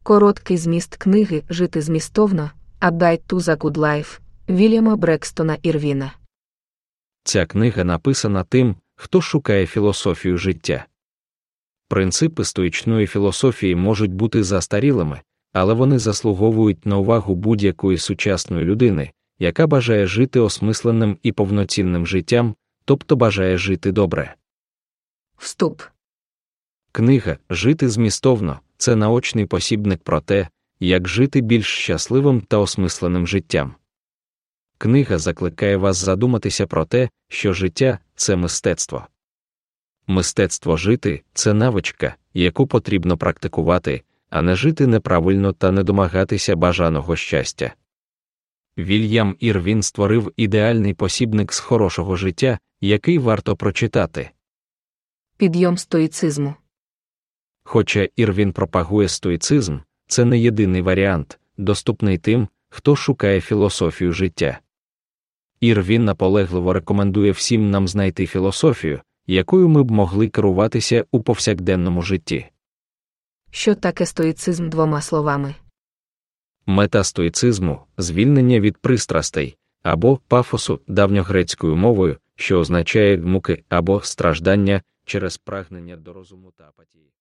Короткий зміст книги «Жити змістовно» «A Guide to the Good Life» Вільяма Брекстона Ірвіна. Ця книга написана тим, хто шукає філософію життя. Принципи стоїчної філософії можуть бути застарілими, але вони заслуговують на увагу будь-якої сучасної людини, яка бажає жити осмисленим і повноцінним життям, тобто бажає жити добре. Вступ. Книга «Жити змістовно» – це наочний посібник про те, як жити більш щасливим та осмисленим життям. Книга закликає вас задуматися про те, що життя – це мистецтво. Мистецтво жити – це навичка, яку потрібно практикувати, а не жити неправильно та не домагатися бажаного щастя. Вільям Ірвін створив ідеальний посібник з хорошого життя, який варто прочитати. Підйом стоїцизму. Хоча Ірвін пропагує стоїцизм, це не єдиний варіант, доступний тим, хто шукає філософію життя. Ірвін наполегливо рекомендує всім нам знайти філософію, якою ми б могли керуватися у повсякденному житті. Що таке стоїцизм двома словами? Мета стоїцизму – звільнення від пристрастей, або пафосу давньогрецькою мовою, що означає муки або страждання через прагнення до розуму та апатії.